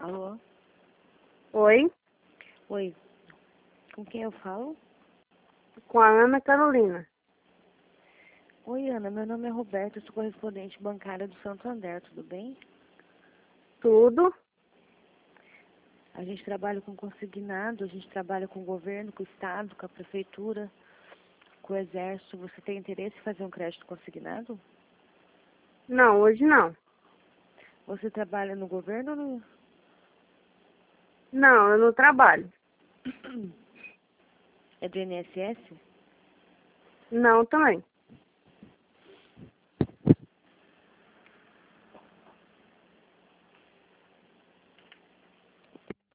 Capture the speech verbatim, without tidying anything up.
Alô? Oi, Oi, com quem eu falo? com a Ana Carolina. Oi, Ana, meu nome é Roberto, eu sou correspondente bancária do Santander, tudo bem? Tudo? A gente trabalha com consignado, a gente trabalha com o governo, com o Estado, com a Prefeitura, com o Exército. Você tem interesse em fazer um crédito consignado? Não, hoje não. Você trabalha no governo ou no... Não, eu não trabalho. É do I N S S? Não, também.